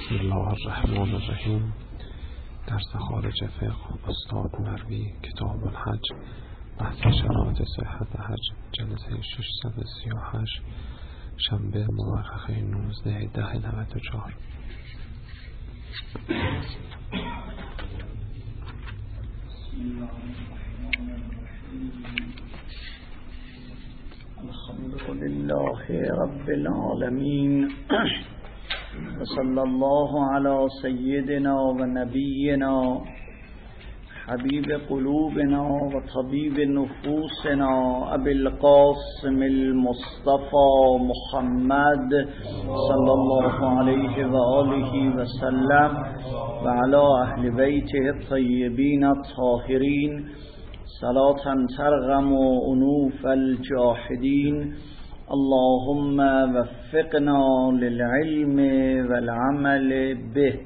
بسم الله الرحمن الرحیم. درس خارج فقه استاد مروی، کتاب الحج، بحث شرایط صحت حج، جلسه 638، شنبه مورخه 19/10/94. الحمد لله رب العالمین و صلی الله علی سیدنا و نبینا حبیب قلوبنا و طبیب نفوسنا ابی القاسم المصطفى محمد صلی الله علیه و آله و سلم و علی اهل بیته الطیبین الطاهرین صلاة ترغم انوف الجاحدین. اللهم وفقنا للعلم والعمل به.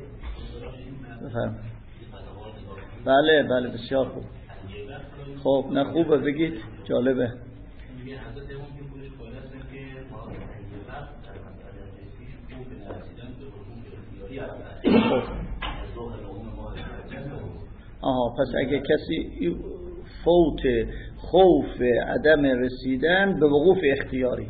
بله بسیار خوب. خب نه خوبه، بگید، جالبه. پس اگه کسی فوت خوف عدم رسیدن به وقوف اختیاری،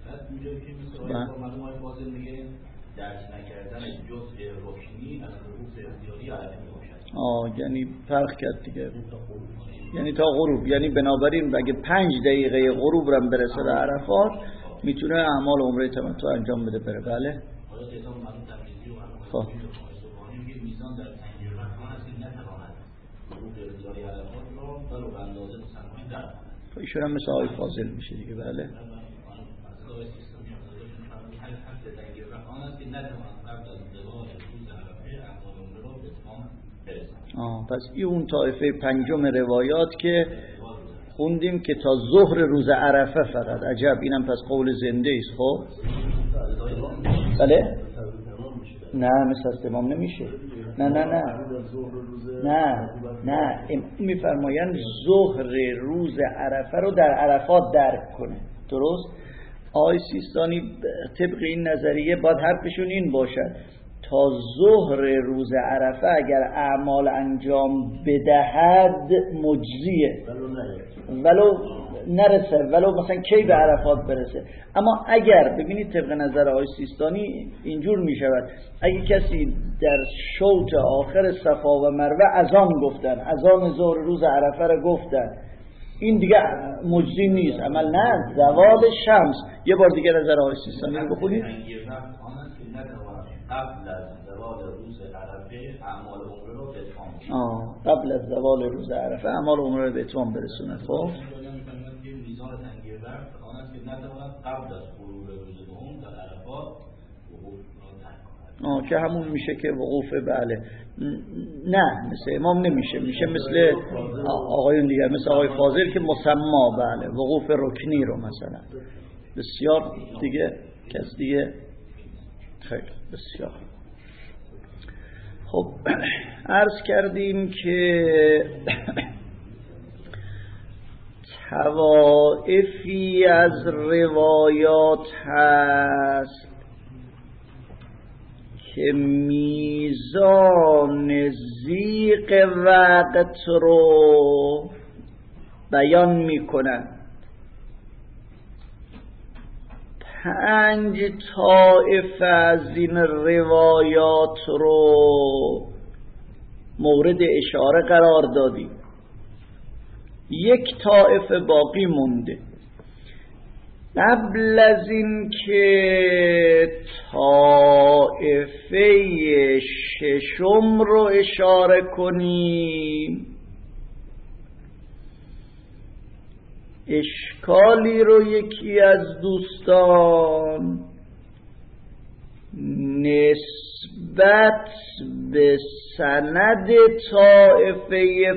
یعنی فرق کرد دیگه، یعنی تا غروب، یعنی بنابراین اگه 5 دقیقه غروب رم برسه به عرفات میتونه اعمال عمره تمتع انجام بده بره. بله خب ایشون هم مثل آقای فاضل میشه دیگه. بله پس این اون طایفه پنجم روایات که خوندیم که تا ظهر روز عرفه فقط. عجب، اینم پس قول زنده است. خب بله نه مثل از تمام نمیشه. نه میفرمایند ظهر روز عرفه رو در عرفات درک کنه. درست؟ آقای سیستانی طبق این نظریه باید حرفشون این باشد تا ظهر روز عرفه اگر اعمال انجام بدهد مجزیه، ولو نرسه، ولو مثلا کی به عرفات برسه. اما اگر ببینید طبق نظر آقای سیستانی اینجور می شود اگه کسی در شوط آخر صفا و مروه اذان گفتن، اذان ظهر روز عرفه رو گفتن، این دیگه مجزی نیست عمل. نه، زوال شمس. یه بار دیگه نظر آقای سیستانی رو بخونید. قبل از زوال روز عرفه اعمال عمره رو به اتمام قبل از زوال روز عرفه اعمال عمره رو به اتمام برسونه. خب میزان تنگیر وقت آن است که نتواند قبل از غروب روز دوم در عرفات وقوف را ترک کند، که همون میشه که وقوف. بله نه مثل امام نمیشه، میشه مثل آقایون دیگر، مثل آقای فاضل که مسما. بله وقوف رکنی رو مثلا. بسیار دیگه کس دیگه. خیلی بسیار خب. عرض کردیم که طوائفی از روایات هست که میزان ضیق وقت رو بیان میکنن. 5 طائفه از این روایات رو مورد اشاره قرار دادیم. 1 طائفه باقی مونده. قبل از این که طائفه 6م رو اشاره کنیم، اشکالی رو یکی از دوستان نسبت به سند طائفه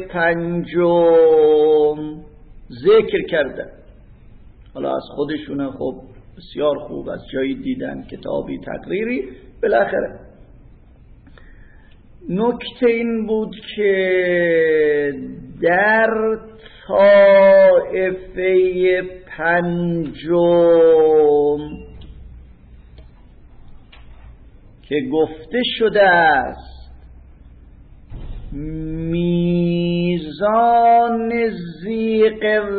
5م ذکر کردن. حالا از خودشونه، خب بسیار خوب، از جایی دیدن، کتابی، تقریری، بالاخره. نکته این بود که در طائفه 5م که گفته شده است میزان زیغ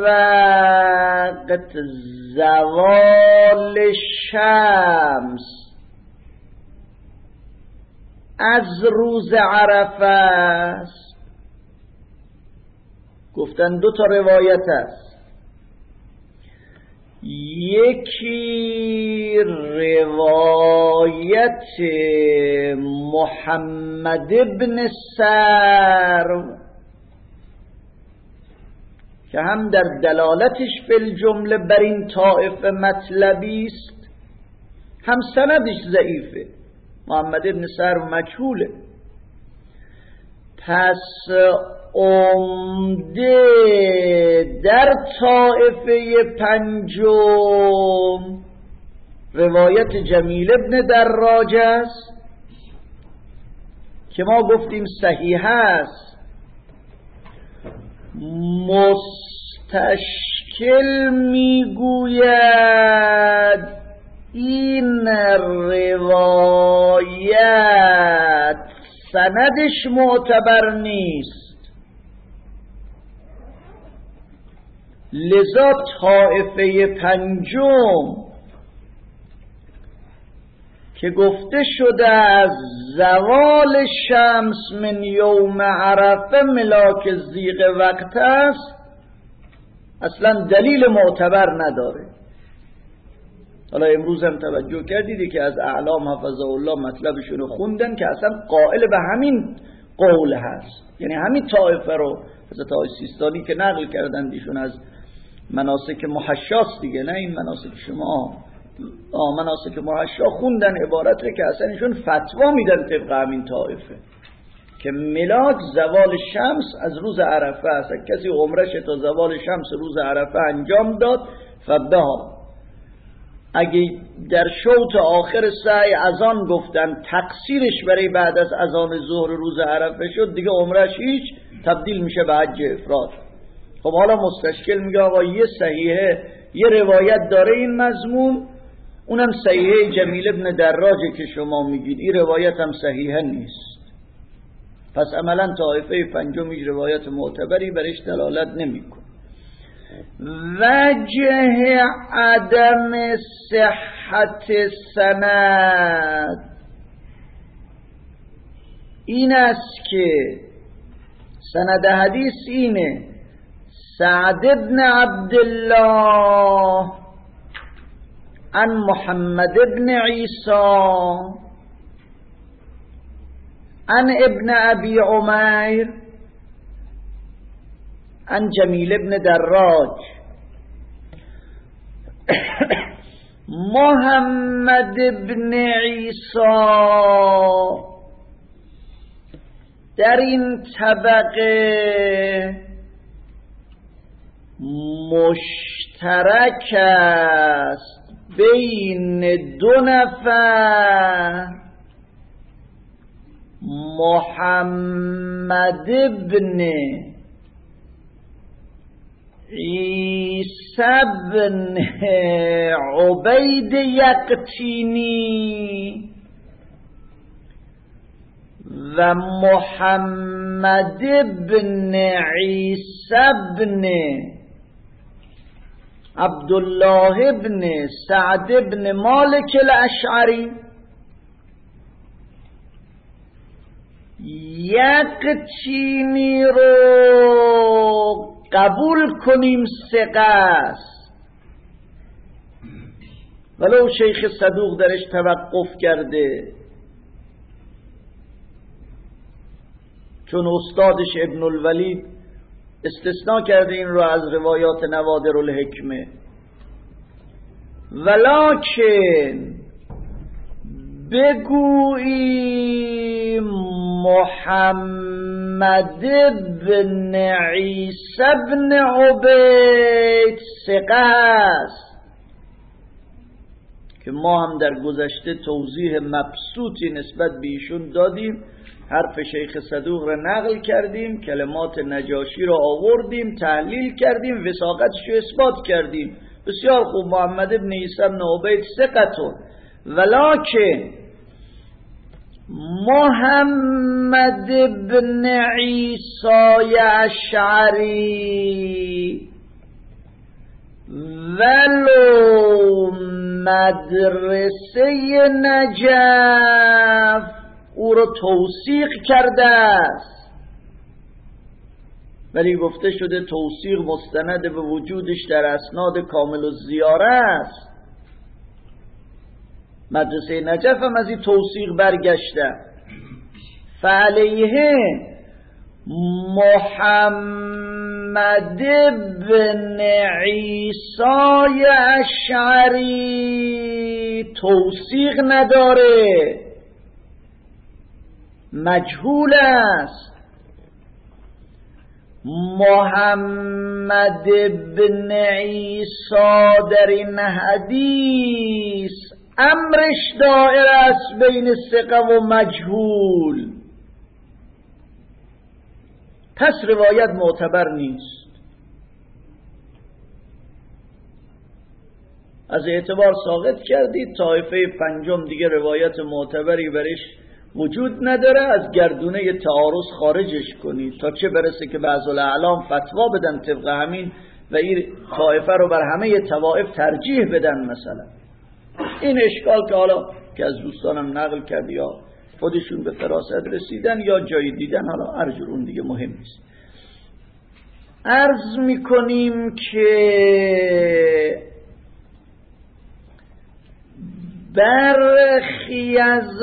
وقت زوال شمس از روز عرفه است. گفتن دو تا روایت است، یکی روایت محمد ابن سرو که هم در دلالتش فی الجمله بر این طائفه مطلبی است، هم سندش ضعیفه. محمد ابن سرو مجهوله. پس عمده در طائفه پنجم روایت جمیل ابن دراج است که ما گفتیم صحیح است. مستشکل میگوید این روایت سندش معتبر نیست، لذا طائفه پنجم که گفته شده از زوال شمس من یوم عرفه ملاک زیغ وقت است، اصلا دلیل معتبر نداره. حالا امروز هم توجه کردید که از اعلام حفظه الله مطلبشون رو خوندن که اصلا قائل به همین قول هست، یعنی همین طائفه رو حضرت آقای سیستانی که نقل کردن ایشون از مناسک محشاست دیگه، نه این مناسک شما، مناسک محشا خوندن عبارته که اصلا ایشون فتوا میدن طبق همین طائفه که ملاک زوال شمس از روز عرفه است. کسی عمرش تا زوال شمس روز عرفه انجام داد فبها، اگه در شوط آخر سعی اذان گفتن تقصیرش برای بعد از اذان ظهر روز عرفه شد، دیگه عمرش هیچ، تبدیل میشه به حج افراد. خب حالا مستشکل میگه آقا یه صحیحه، یه روایت داره این مضمون، اونم صحیحه جمیل ابن دراجه که شما میگید، این روایت هم صحیحه نیست. پس عملا طائفه پنجم هیچ روایت معتبری برش دلالت نمیکنه. وجه عدم صحت سند این است که سند حدیث اینه: سعد بن عبدالله عن محمد بن عیسی عن ابن ابی عمیر عن جمیل ابن دراج. محمد بن عیسی در این طبقه مشترک است بین دو نفر، محمد بن عیسی بن عبید یقطینی و محمد بن عیسی بن عبدالله بن سعد بن مالک الاشعری. یقطینی رو قبول کنیم ثقه است، ولو شیخ صدوق درش توقف کرده، چون استادش ابن الولید استثناء کرده این رو از روایات نوادر الحکمه. ولکن بگوییم محمد بن عیسی بن عبید ثقه است که ما هم در گذشته توضیح مبسوطی نسبت به ایشون دادیم، حرف شیخ صدوق را نقل کردیم، کلمات نجاشی را آوردیم، تحلیل کردیم، وثاقتش رو اثبات کردیم. بسیار خوب. محمد بن عیسی بن عبید ثقتون، ولکن محمد ابن عیسی اشعری ولو مدرسه نجف او را توثیق کرده است، ولی گفته شده توثیق مستند به وجودش در اسناد کامل الزیاره است. مدرسه نجف هم از این توثیق برگشته. فعلیه محمد بن عیسی اشعری توثیق نداره، مجهول است. محمد بن عیسی در این حدیث امرش دائر است بین ثقه و مجهول، پس روایت معتبر نیست. از اعتبار ساقط کردید. طایفه پنجم دیگه روایت معتبری برش وجود نداره، از گردونه تعارض خارجش کنید تا چه برسه که بعض الاعلام فتوا بدن طبق همین و این طایفه رو بر همه طوائف ترجیح بدن. مثلا این اشکال که حالا که از دوستانم نقل کرد یا خودشون به فراست رسیدن یا جایی دیدن، حالا هر جور اون دیگه مهم نیست. عرض میکنیم که برخی از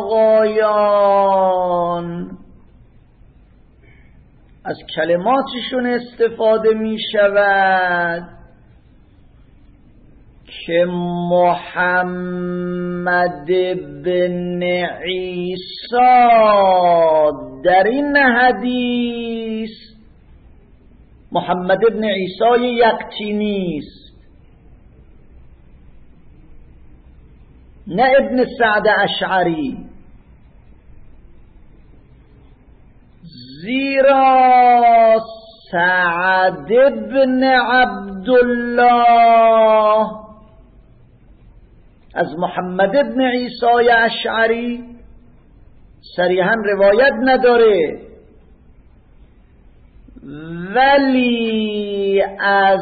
آقایان از کلماتشون استفاده می شود که محمد بن عیسی در این حدیث محمد بن عیسی یقطینی است، نه ابن سعد اشعری. زیرا سعد بن عبدالله از محمد بن عیسی اشعری صریحا روایت نداره، ولی از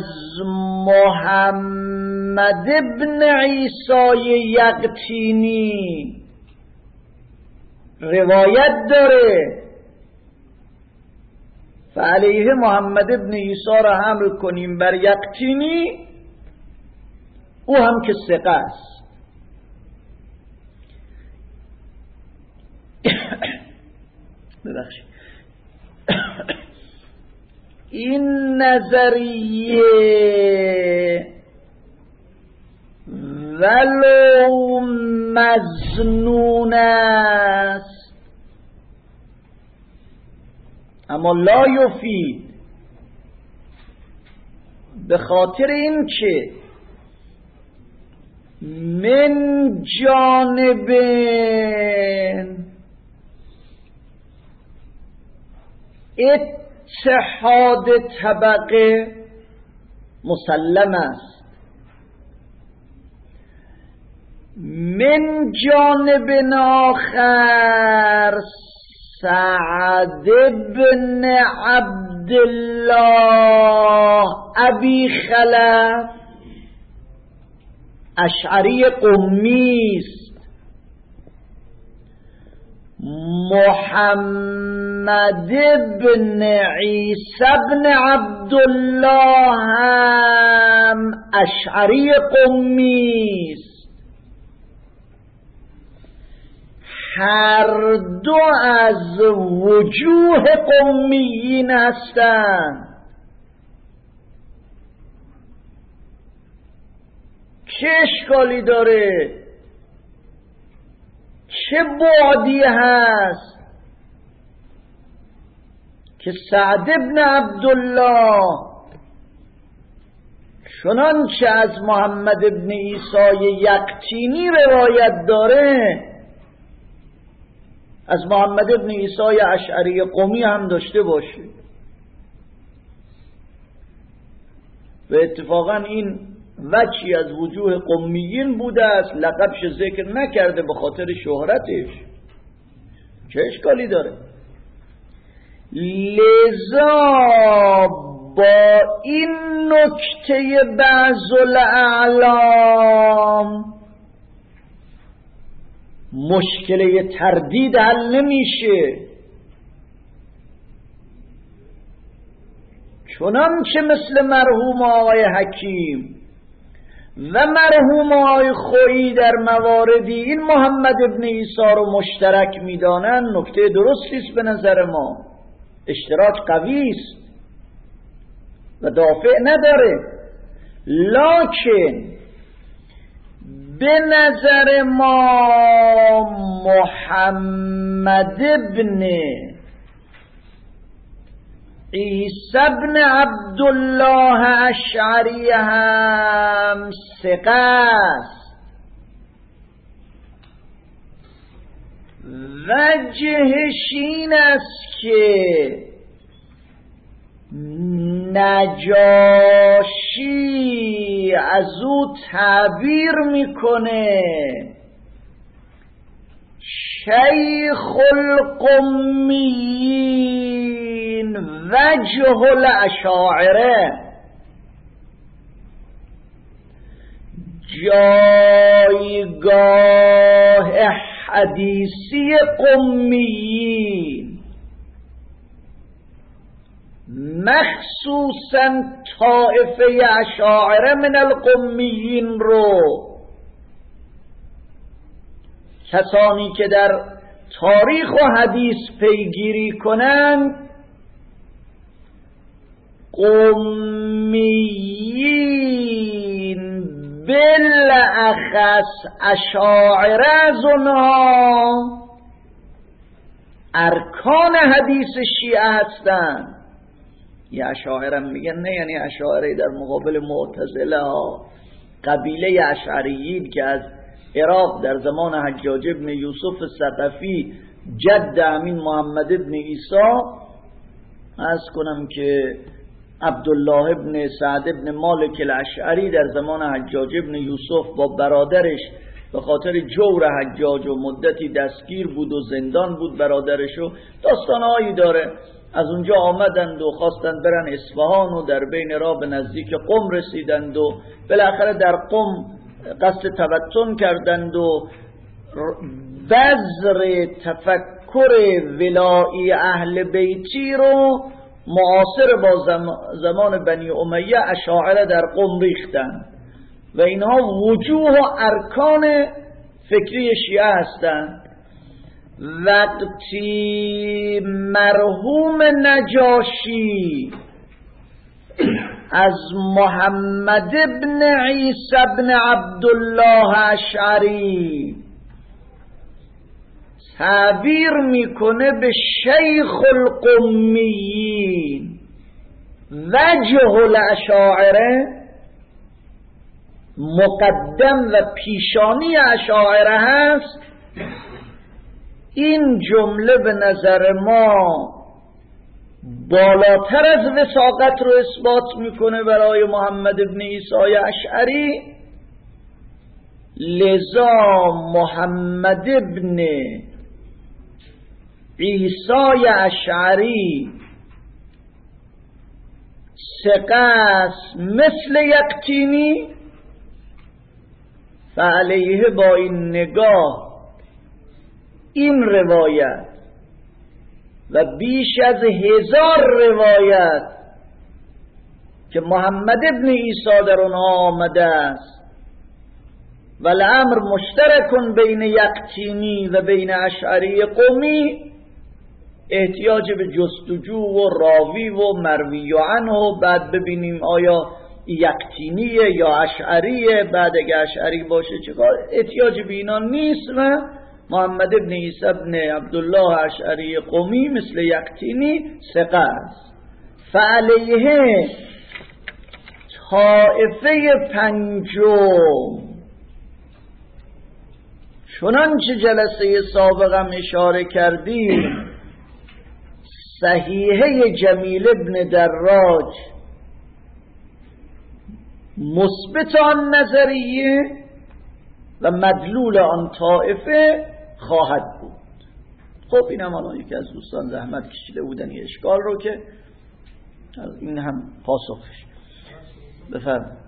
محمد بن عیسی یقطینی روایت داره. فعلیه محمد بن عیسی را حمل کنیم بر یقطینی، او هم که ثقه است. ببخشید این نظریه ولو مظنون است اما لا یفید، به خاطر این که من جانب اتحاد طبقه مسلم است، من جانب آخر سعد بن عبدالله ابی خلف اشعری قمی است، محمد بن عیسی بن عبدالله هم اشعری قمی است. هر دو از وجوه قمیین هستند. چه اشکالی داره؟ چه بعدی هست که سعد بن عبدالله چنانچه از محمد بن عیسی یقطینی روایت داره از محمد بن عیسی اشعری قمی هم داشته باشه؟ و اتفاقا این وجهی از وجوه قمیین بوده است، لقبش ذکر نکرده به خاطر شهرتش. چه اشکالی داره؟ لذا با این نکته بعض الاعلام مشکل تردید حل نمیشه، چنانچه مثل مرحوم آقای حکیم و مرحوم آقای خویی در مواردی این محمد ابن عیسی رو مشترک میدانن. نکته درستی است به نظر ما، اشتراک قوی است و دافع نداره، لکن به نظر ما محمد ابن عیسی ابن عبدالله اشعری هم ثقه است. وجهش این است که نجاشی از او تعبیر میکنه شیخ القمیین وجه الاشاعره، جایگاه حدیثی قمیین، مخصوصا طائفه اشاعره من القمیین رو، کسانی که در تاریخ و حدیث پیگیری کنند قمیین بالاخص اشاعره از اونها ارکان حدیث شیعه هستند. یه اشاعره میگن نه، یعنی اشاعره در مقابل معتزله ها، قبیله اشعریین که از عراق در زمان حجاج ابن یوسف ثقفی جد امین محمد ابن عیسی، عرض کنم که عبدالله ابن سعد ابن مالک الاشعری در زمان حجاج ابن یوسف با برادرش به خاطر جور حجاج و مدتی دستگیر بود و زندان بود برادرشو، داستانهایی داره. از اونجا آمدند و خواستند برن اصفهان و در بین راه به نزدیک قم رسیدند و بالاخره در قم قصد تبطن کردند و بذر تفکر ولایی اهل بیتی رو معاصر با زمان بنی امیه اشاعره در قم ریختند و اینها وجوه و ارکان فکری شیعه هستند. وقتی مرحوم نجاشی از محمد ابن عیسی ابن عبدالله اشعری تعبیر میکنه به شیخ القمیین وجه الاشاعره، مقدم و پیشانی اشاعره هست، این جمله به نظر ما بالاتر از وثاقت رو اثبات میکنه برای محمد ابن عیسی اشعری. لذا محمد ابن عیسی اشعری ثقه است مثل یقطینی، فعلیه با این نگاه این روایت و بیش از 1000 روایت که محمد ابن عیسی در آنها آمده است و الامر مشترک بین یقطینی و بین اشعری قمی، احتیاج به جستجو و راوی و مروی عنه و بعد ببینیم آیا یقطینیه یا اشعریه، بعد اگه اشعری باشه چکار، احتیاج به اینا نیست. و محمد ابن عیسی ابن عبدالله اشعری قمی مثل یقطینی ثقه است. فعلیه طائفه پنجم، چنانچه جلسه سابقم اشاره کردیم، صحیحه جمیل ابن دراج مثبت آن نظریه و مدلول آن طائفه خواهد بود. خب اینم الان یکی از دوستان زحمت کشیده بودن یه اشکال رو که این هم پاسخش. بفرم.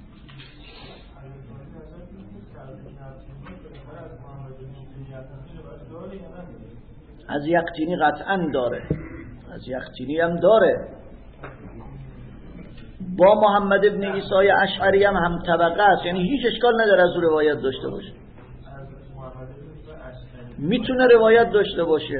از یقطینی قطعا داره، از یقطینی هم داره. با محمد ابن عیسی اشعری هم طبقه است، یعنی هیچ اشکال نداره از روایت داشته باشه، میتونه روایت داشته باشه.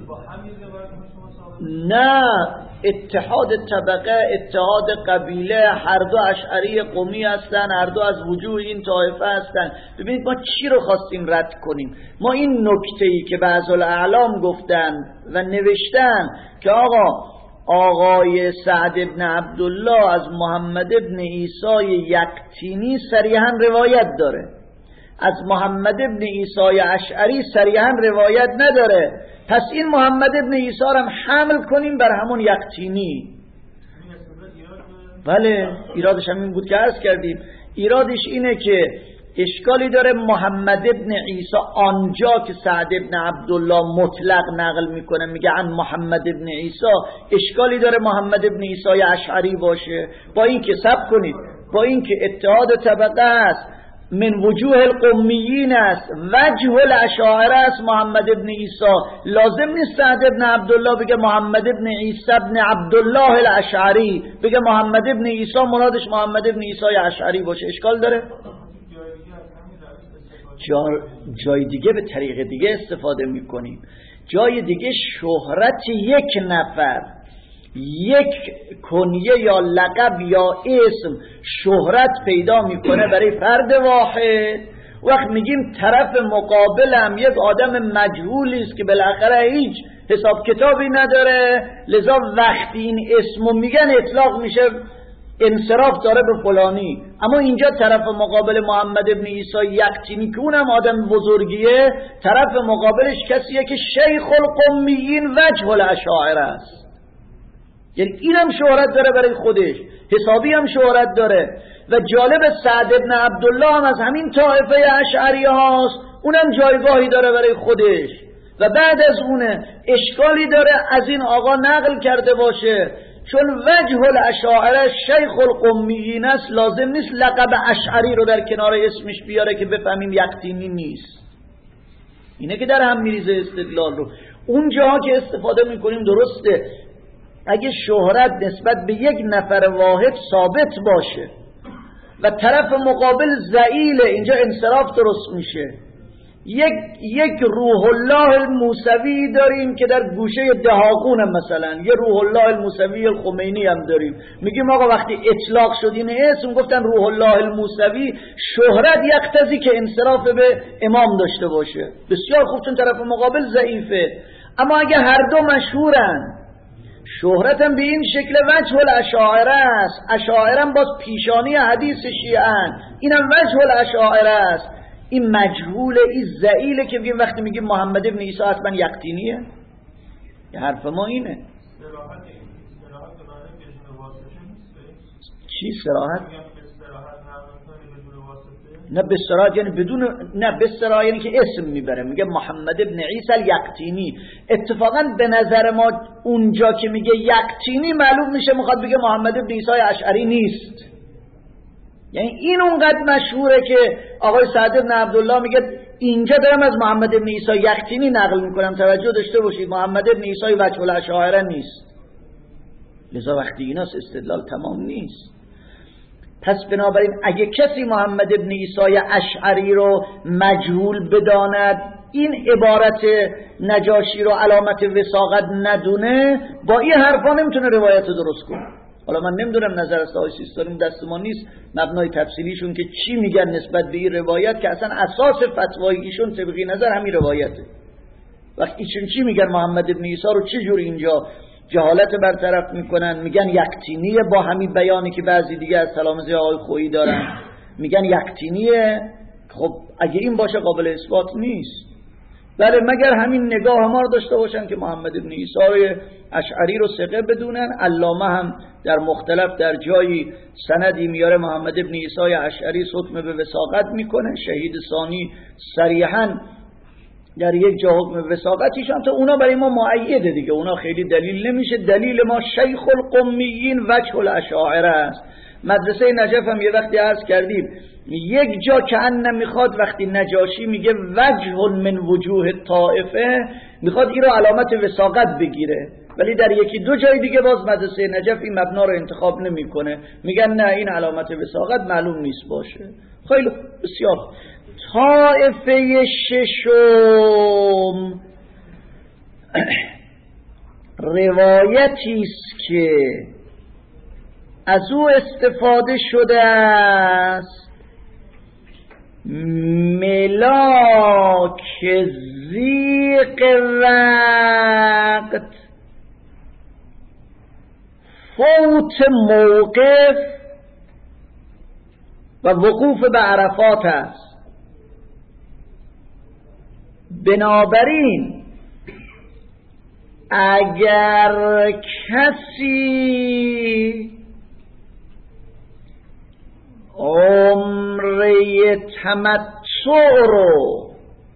نه، اتحاد طبقه، اتحاد قبیله، هر دو اشعری قمی هستن، هر دو از وجوه این طایفه هستن. ببینید ما چی رو خواستیم رد کنیم؟ ما این نکته‌ای که بعض الاعلام گفتن و نوشتن که آقای سعد ابن عبدالله از محمد ابن عیسی یقطینی صریحا روایت داره، از محمد ابن عیسی اشعری صریحا روایت نداره، پس این محمد ابن عیسی رو هم حمل کنیم بر همون یقطینی. بله، ایرادش هم این بود که عرض کردیم. ایرادش اینه که اشکالی داره محمد ابن عیسی آنجا که سعد ابن عبدالله مطلق نقل میکنه میگه عن محمد ابن عیسی، اشکالی داره محمد ابن عیسی اشعری باشه. با این که سب کنید، با این که اتحاد طبقه است، من وجوه القمیین است، وجه الاشاعره است محمد ابن عیسی، لازم نیست سعد ابن عبدالله بگه محمد ابن عیسی ابن عبدالله الاشعری، بگه محمد ابن عیسی مرادش محمد ابن عیسی اشعری باشه. اشکال داره؟ جای دیگه به طریق دیگه استفاده میکنیم. جای دیگه شهرت یک نفر، یک کنیه یا لقب یا اسم شهرت پیدا میکنه برای فرد واحد. وقت میگیم طرف مقابلم یک آدم مجهولی است که بالاخره هیچ حساب کتابی نداره، لذا وقتی این اسمو میگن اطلاق میشه انصراف داره به فلانی. اما اینجا طرف مقابل محمد ابن عیسی یقطینی که اونم آدم بزرگیه، طرف مقابلش کسیه که شیخ القمیین وجه الاشاعره است، یعنی اینم شهرت داره برای خودش، حسابی هم شهرت داره. و جالب سعد ابن عبدالله هم از همین طائفه اشعری هاست، اونم جایگاهی داره برای خودش. و بعد از اونه اشکالی داره از این آقا نقل کرده باشه، چون وجه الاشاعره شیخ القمیین است، لازم نیست لقب اشعری رو در کنار اسمش بیاره که بفهمیم یقطینی نیست. اینه که در هم میریزه استدلال رو. اون جاها که استفاده میکنیم درسته، اگه شهرت نسبت به یک نفر واحد ثابت باشه و طرف مقابل ضعیل، اینجا انصراف درست میشه. یک روح الله الموسوی داریم که در گوشه دهاقون مثلا، یه روح الله الموسوی الخمینی هم داریم. میگیم آقا وقتی اطلاق شد این اسم گفتن روح الله الموسوی، شهرت یقتضی که انصراف به امام داشته باشه. بسیار خوب، چون طرف مقابل ضعیفه. اما اگه هر دو مشهورن، شهرتم به این شکل وجه الاشاعره است، اشاعره هم باز پیشانی حدیث شیعان، اینم وجه الاشاعره است، این مجهول، این ضعیله که بگیم وقتی میگیم محمد ابن عیسی حتما یقطینیه. یه حرف ما اینه. چی صراحت؟ نه به صراحت یعنی بدون، نه به صراحت یعنی که اسم میبره، میگه محمد ابن عیسی الیقطینی. اتفاقا به نظر ما اونجا که میگه یقطینی معلوم میشه میخواد بگه محمد ابن عیسی اشعری نیست. یعنی این اونقدر مشهوره که آقای سعد ابن عبدالله میگه اینجا دارم از محمد ابن عیسی یقطینی نقل میکنم. توجه داشته باشید، محمد ابن عیسی وجه الاشاعره نیست. لذا وقتی ایناست استدلال تمام نیست. پس بنابراین اگه کسی محمد ابن عیسی اشعری رو مجهول بداند، این عبارت نجاشی رو علامت وثاقت ندونه، با این حرفا نمیتونه روایت درست کنه. حالا من نمیدونم نظر از آقای سیستانی دست ما نیست، مبنای تفصیلیشون که چی میگن نسبت به این روایت که اصلا اساس فتوای ایشون طبقی نظر همین روایته. وقتی ایشون چی میگن محمد ابن عیسی رو چه جور اینجا جهالت برطرف میکنن، میگن یقطینیه، با همین بیانی که بعضی دیگه از تلامذه آقای خویی دارن میگن یقطینیه. خب اگه این باشه قابل اثبات نیست. بله، مگر همین نگاه ما رو داشته باشن که محمد ابن عیسی اشعری رو ثقه بدونن. علامه هم در مختلف در جایی سندی میاره محمد ابن عیسی اشعری ختم به وثاقت میکنه. شهید ثانی صریحا در یک جا حکم وثاقتیش هم تا اونا برای ما معیده دیگه، اونا خیلی دلیل نمیشه. دلیل ما شیخ القمیین وجه الاشاعره است. مدرسه نجف هم یه وقتی عرض کردیم یک جا که ان میخواد وقتی نجاشی میگه وجه من وجوه طائفه میخواد این رو علامت وثاقت بگیره، ولی در یکی دو جای دیگه باز مدرسه نجف این مبنا رو انتخاب نمیکنه، میگن نه این علامت وثاقت معلوم نیست باشه. خیلی بسیار. طائفه ششم روایتی است که از او استفاده شده است، ملاک ضیق وقت فوت موقف و وقوف به عرفات است. بنابراین اگر کسی عمره تمتع رو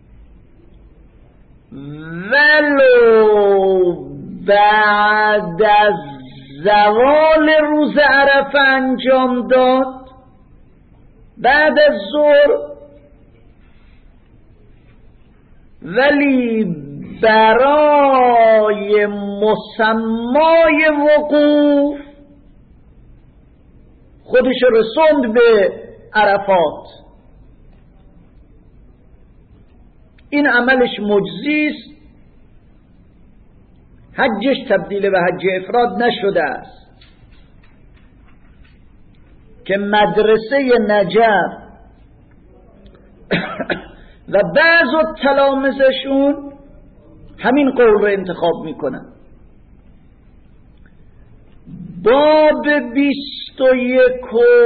ولو بعد از زوال روز عرفه انجام داد، بعد از ظهر، ولی برای مسمای وقوف خودش رسوند به عرفات، این عملش مجزی است، حجش تبدیل به حج افراد نشده است. که مدرسه نجف و بعض تلامذشون همین قول رو انتخاب میکنن. باب 21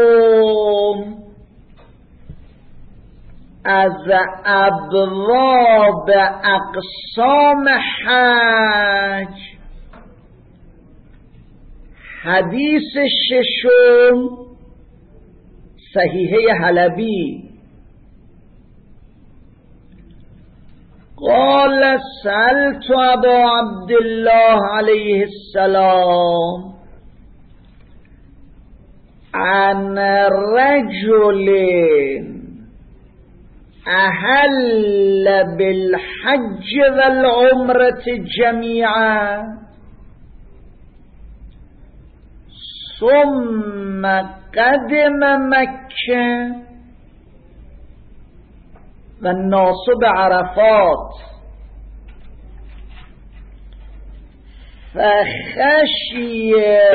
از ابواب اقسام حج، حدیث ششم صحیحه حلبی. قال سألت ابا عبدالله علیه السلام عن رجل احل بالحج والعمرة جميعا ثم قدم مکه و ناصب عرفات فخشی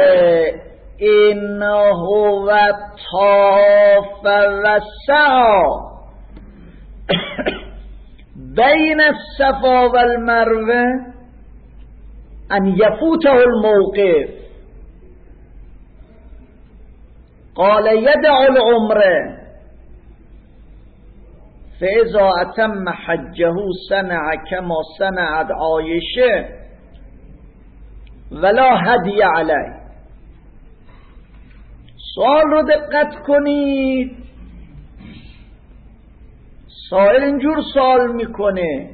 انه و طاف و سعی بین الصفا و المروه ان یفوته الموقف. قال يدع العمره فاذا اتم حجه صنع كما صنعت عایشه ولا هدی علیه. سوال رو دقت کنید، سائل اینجور سوال میکنه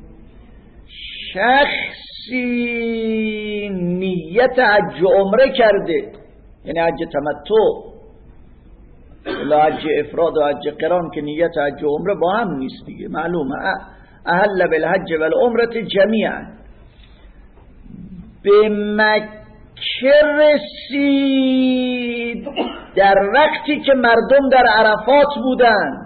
شخصی نیت حج عمره کرده، یعنی حج تمتع لا حج افراد و حج قران که نیت حج و عمره با هم نیست دیگه، معلومه. اهل بالحج والعمره جمیعا. به مکه رسید در وقتی که مردم در عرفات بودن،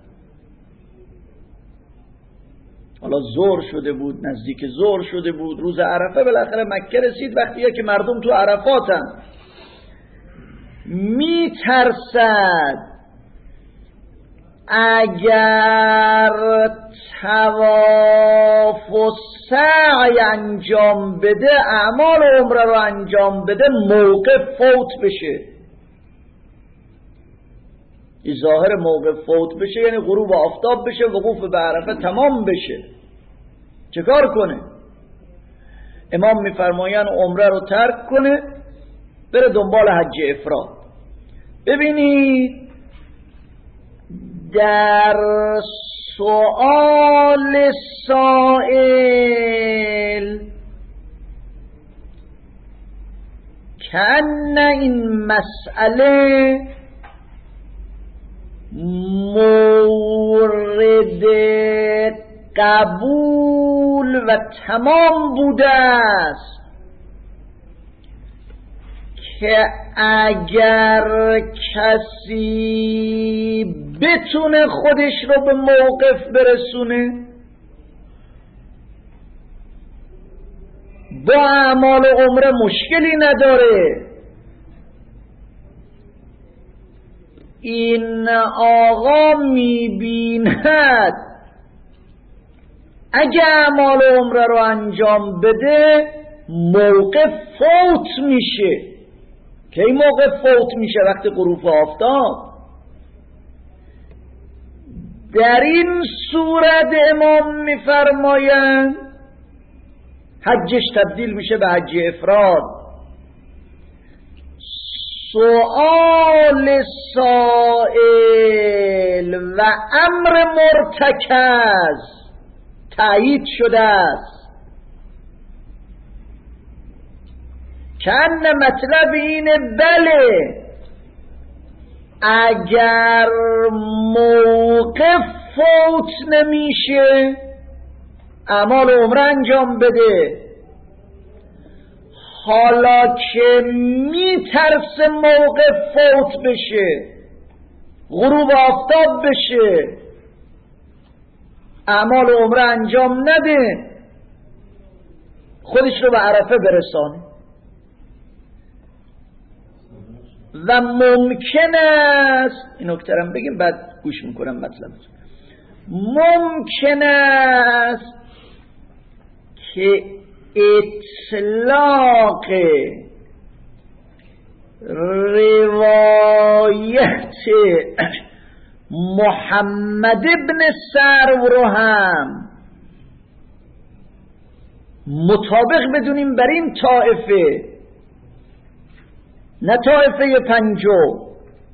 حالا ظهر شده بود، نزدیک ظهر شده بود، روز عرفه، بالاخره مکه رسید وقتی که مردم تو عرفاتن. می ترسد اگر طواف و سعی انجام بده، اعمال عمره رو انجام بده، موقف فوت بشه. این ظاهر موقف فوت بشه یعنی غروب آفتاب بشه، وقوف به عرفه تمام بشه. چه کار کنه؟ امام میفرماین عمره رو ترک کنه، بره دنبال حج افراد. ببینید در سؤال سائل کن این مسئله مورد قبول و تمام بوده است که اگر کسی بتونه خودش رو به موقف برسونه با اعمال عمره مشکلی نداره. این آقا میبیند اگه اعمال عمره رو انجام بده موقف فوت میشه. کی موقف فوت میشه؟ وقتی غروب آفتاب. در این صورت امام میفرمایند حجش تبدیل میشه به حج افراد. سؤال سائل و امر مرتکز تایید شده است. کن مطلب اینه بله اگر موقف فوت نمیشه اعمال عمره انجام بده، حالا که میترسه موقف فوت بشه غروب آفتاب بشه اعمال عمره انجام نده، خودش رو به عرفه برسانه. و ممکن است این نکته‌ام بگیم بعد گوش میکنم مطلبتون. ممکن است که اطلاق روایت محمد ابن سرو رو هم مطابق بدونیم بر این طائفه، نه طائفه پنجم.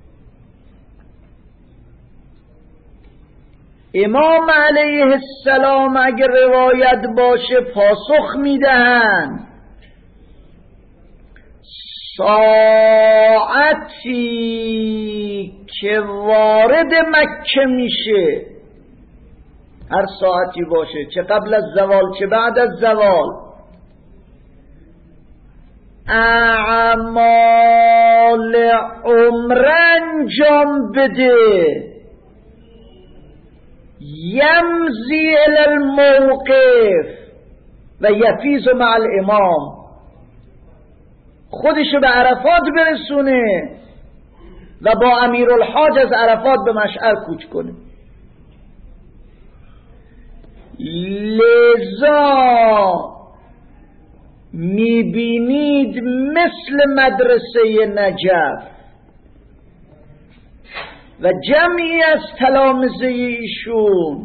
امام علیه السلام اگر روایت باشه پاسخ میدهند ساعتی که وارد مکه میشه، هر ساعتی باشه، چه قبل از زوال چه بعد از زوال، اعمال عمره انجام بده، یمضی الی الموقف و یفیز مع الامام، خودشو به عرفات برسونه و با امیرالحاج از عرفات به مشعر کوچ کنه. لذا میبینید مثل مدرسه نجف و جمعی از تلامذه ایشون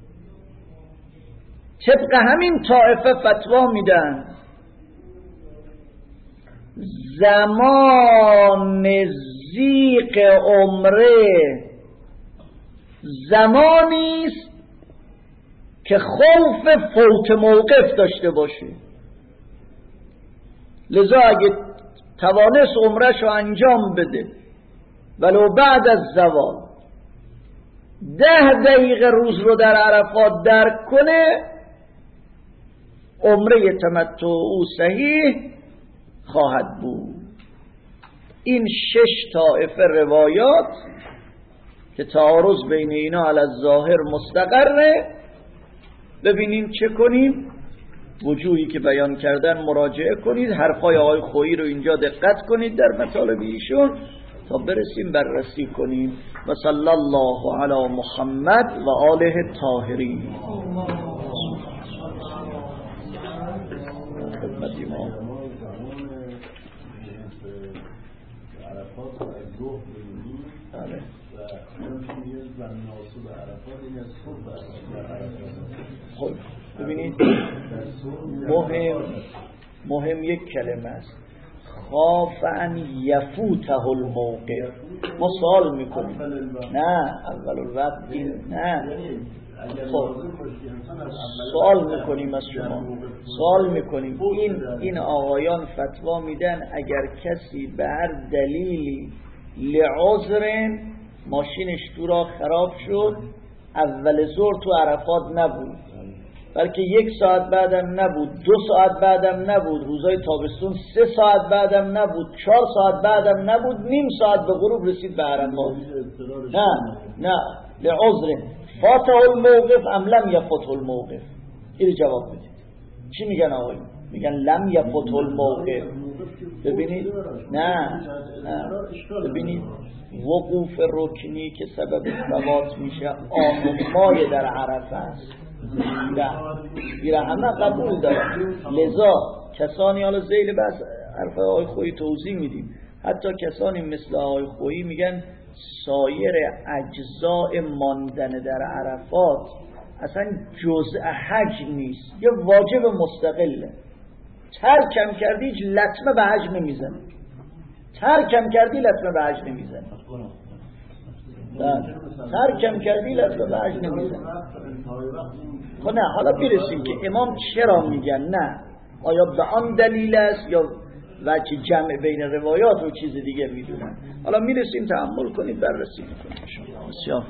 طبق همین طائفه فتوا میدن زمان ضیق عمره زمانی است که خوف فوت موقف داشته باشه. لذا اگه توانست عمرش رو انجام بده ولو بعد از زوال 10 دقیقه روز رو در عرفات درک کنه عمره تمتع او صحیح خواهد بود. این 6 طائفه روایات که تعارض بین اینا علی الظاهر مستقره، ببینیم چه کنیم. وجوهی که بیان کردن مراجعه کنید، حرفای آقای خویی رو اینجا دقت کنید در مطالب ایشون تا برسیم بررسی کنیم. و صلی الله علی محمد و آله الطاهرین. خدمت امام خب ببینید مهم یک کلمه است. خاف ان یفوته الموقف. ما سوال میکنیم نه اول الوقت نه خب سوال میکنیم از شما، سوال میکنیم این آقایان فتوا میدن اگر کسی به هر دلیلی لعذر ماشینش تو راه خراب شد، اول ظهر تو عرفات نبود، بلکه 1 ساعت بعدم نبود، 2 ساعت بعدم نبود، روزای تابستون 3 ساعت بعدم نبود، 4 ساعت بعدم نبود، نیم ساعت به غروب رسید به عرفات. نه لعذر فاته الموقف ام لم یفته الموقف. این جواب بدید. چی میگن آقایون؟ میگن لم یفته الموقف. ببینید نه ببینید وقوف رکنی که سبب ثبات میشه آنمای در عرفه است. بیره همه قبول دارن. لذا کسانی، حالا ذیل بس حرف آقای خویی توضیح میدیم، حتی کسانی مثل آقای خویی میگن سایر اجزاء ماندن در عرفات اصلا جزء حج نیست، یه واجب مستقله. ترکم کردی هیچ لطمه به حج نمیزنه، ترکم کردی لطمه به حج نمیزنه، ترکم کردی لطمه به حج نمیزنه. خب نه، حالا برسیم که امام چرا میگن نه، آیا به آن دلیل است یا وجه جمع بین روایات و چیز دیگه میدونن. حالا میرسیم، تأمل کنید، بررسی میکنیم. بسیار